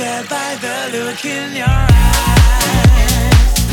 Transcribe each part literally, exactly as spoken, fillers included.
tell by the look in your eyes.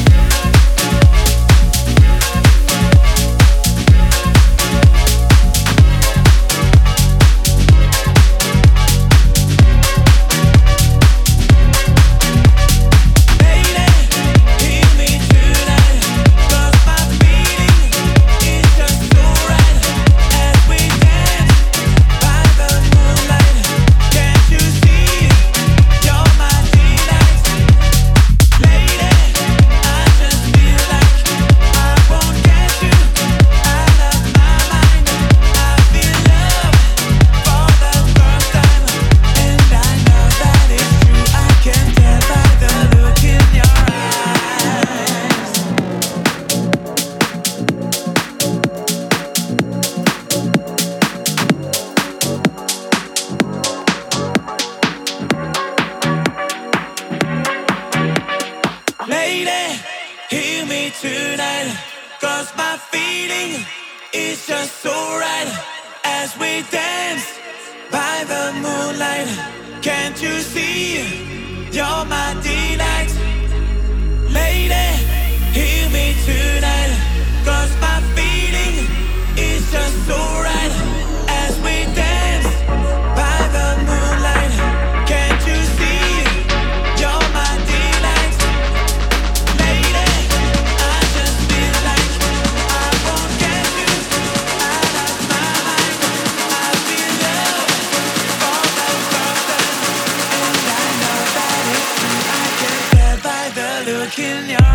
Lady, hear me tonight, 'cause my feeling is just so right. As we dance by the moonlight, can't you see you're my delight? Lady, hear me tonight, 'cause my feeling is just so right. As we dance by the moonlight, can't you see you're my delight? Lady, I just feel like I won't get you out of my mind. I feel love for the first time, and I know that it's true. I can tell by the look in your